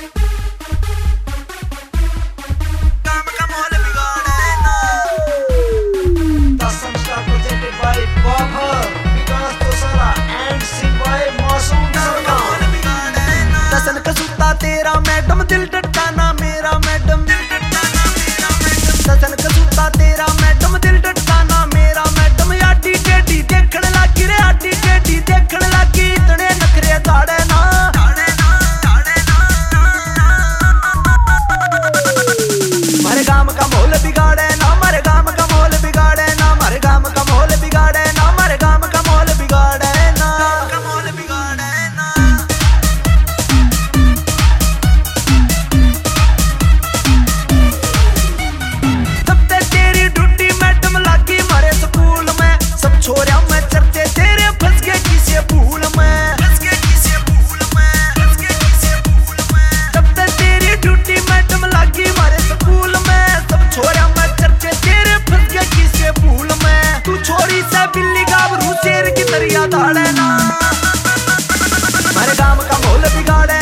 तेरा मैडम दिल डटा ना मेरा मैडम, सजन कसूता तेरा मैडम दिल डटा ना मेरा मैडम। आडी टेडी देखण लागी रे, आडी टेडी देखण लागी, इतने नखरे दाड़े ना। मारे गांव का माहौल बिगाड़े ना, मारे गांव का माहौल बिगाड़े ना, मारे गांव का माहौल बिगाड़े ना, मारे गांव का माहौल बिगाड़े ना। छोरा मैं चर्चे तेरे फंस गए किसी भूल में, जब तक तेरी ड्यूटी मैडम लगी मारे स्कूल में। सब छोरा मैं चर्चे तेरे फंस गए किसी भूल में। तू छोरी से बिल्ली गाभरू शेर की तरिया दाड़े ना, मारे गांव का माहौल बिगाड़े